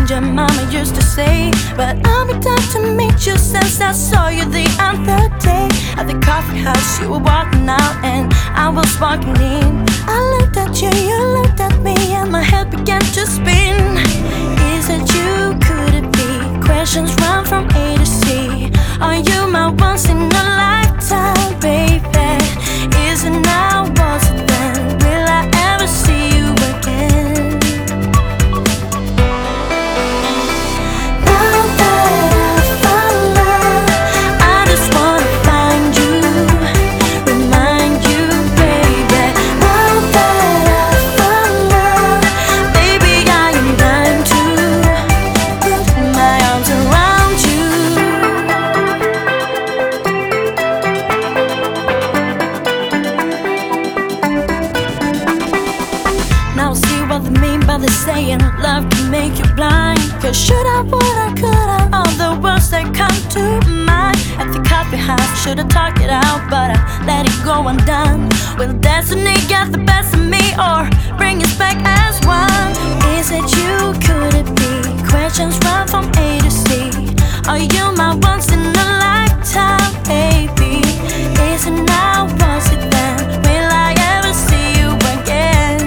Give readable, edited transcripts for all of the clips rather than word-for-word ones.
things your mama used to say. But I'll be down to meet you since I saw you the other day. At the coffee house you were walking out and I was walking in. I looked at you, you looked at me, and my head began to spin. Is it you? Could it be? Questions run from A to C. Are you my once in a lifetime, baby? Is it now? Was it then? Will I ever see you again? Now that I found love, I just wanna find you, remind you, baby. Now that I found love, baby, I am dying to put my arms around you. Now see what they mean by the saying love can make you blind. Cause should I, would I, could I, all the words that come to mind. At the coffee house, should've talked it out, but I let it go undone. Will destiny get the best of me or bring us back as one? Is it you? Could it be? Questions run from A to C. Are you my once in a lifetime, baby? Is it now? Was it then? Will I ever see you again?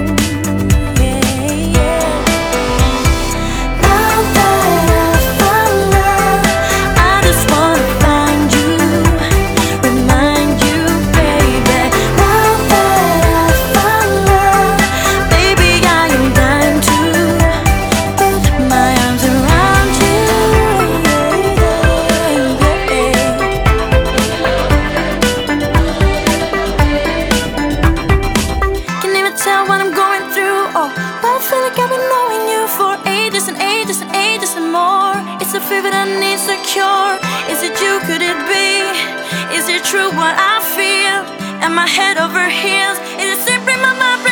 Tell what I'm going through, oh, but I feel like I've been knowing you for ages and ages and ages and more. It's a fever that needs a cure. Is it you? Could it be? Is it true what I feel? Am I head over heels? Is it simply my mind?